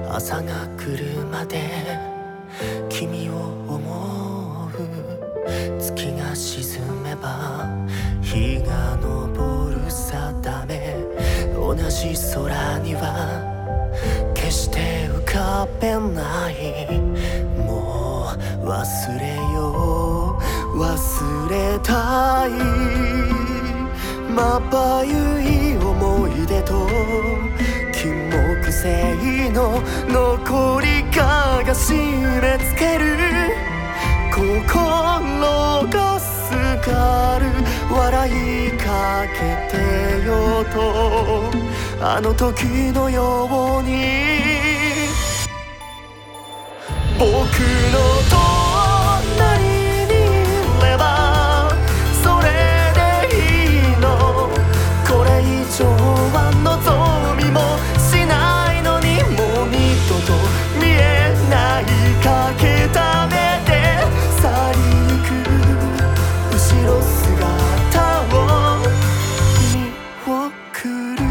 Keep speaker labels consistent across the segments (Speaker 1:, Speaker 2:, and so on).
Speaker 1: 朝が来るまで君を思う。月が沈めば日が昇る定め。同じ空には決して浮かべない。もう忘れよう、忘れたい。まばゆい思い出と金木犀の残り香が締め付ける。心がすがる。笑いかけてよとあの時のように。僕の隣にいればそれでいいの。これ以上は望みもしないのに、もう二度と見えないかけた目で去りゆく後ろ姿を見送る。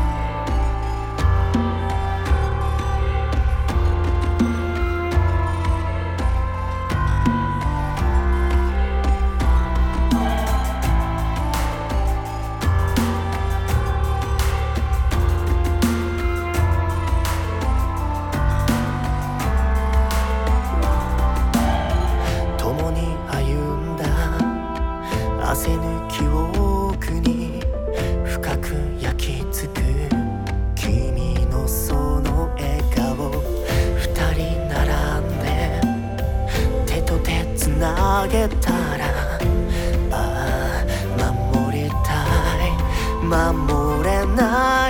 Speaker 1: 汗ぬ記憶に深く焼き付く君のその笑顔。二人並んで手と手つなげたら、ああ守りたい守れない。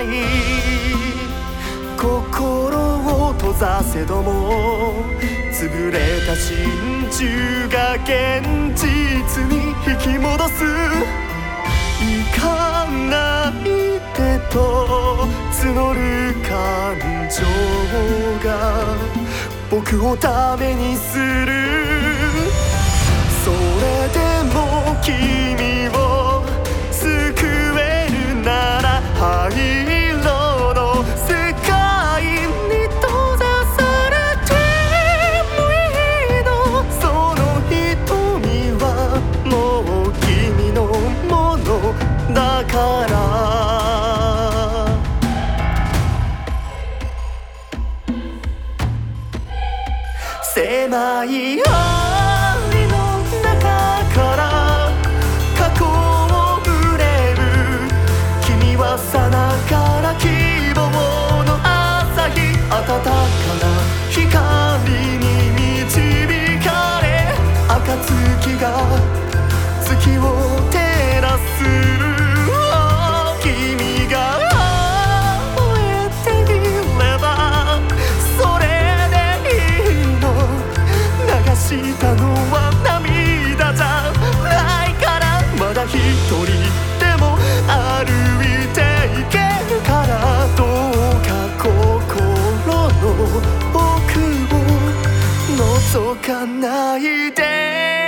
Speaker 1: 心を閉ざせども潰れた真珠が現実に引き戻す。行かないでと募る感情が僕をダメにする。それでも君を救えるなら灰色の世界に閉ざされてもいいの。その瞳はもう君のものだから。狭い愛の中から過去を触れる。君はさなから希望の朝日。暖かな光に導かれ暁が月を照らす。君が覚えていればそれでいいの。流したのは涙じゃないから。まだ一人でも歩いていけるから。どうか心の奥を覗かないで。